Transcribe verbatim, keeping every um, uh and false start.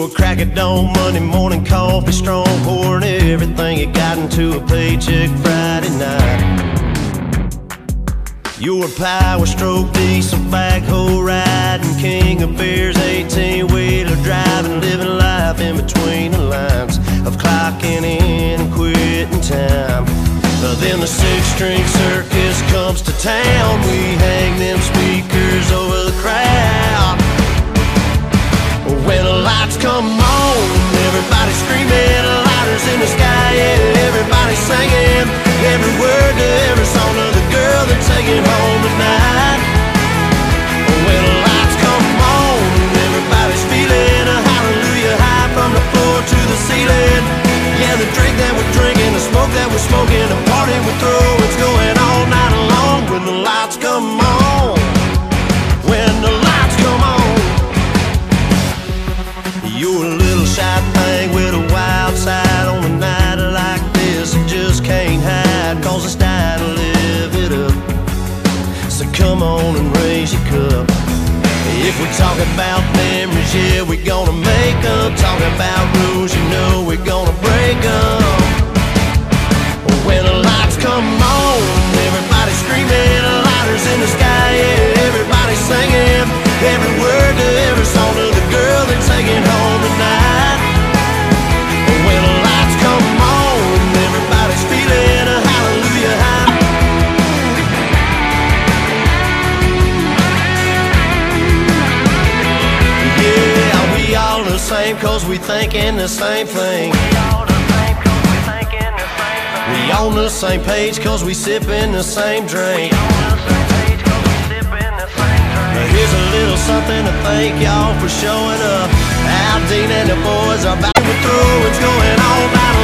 were crack at dawn, Monday morning coffee strong, pouring everything you got into a paycheck Friday night. You were power stroke, diesel backhoe riding, king of beers, eighteen-wheeler driving, living life in between the lines of clocking in and quitting time. Then the six-string circus comes to town. We hang them speakers over the crowd. When the lights come on, everybody screaming, lighters in the sky, yeah, everybody singing every word to every song of the girl they're taking home tonight. When the lights come on, everybody's feeling a hallelujah high from the floor to the ceiling. Yeah, the drink that we're drinking, the smoke that we're smoking, the party we're throwing, it's going all night long. When the lights come on, when the lights come on. You're a little shy thing with a wild side. On a night like this, you just can't hide, cause it's time to live it up. So come on and raise your cup. If we talk about memories, yeah, we're gonna make them. Talk about rules, you know we're gonna break them. When the lights come on, everybody's screaming, lighters in the sky, yeah, everybody's singing every word to every song of the girl they're taking home tonight. When the lights come on, everybody's feeling a hallelujah high. Yeah, we all the same cause we thinking the same thing. We on the same page cause we sipping the same drink. Here's a little something to thank y'all for showing up. Al Dean and the boys are back with through. It's going all night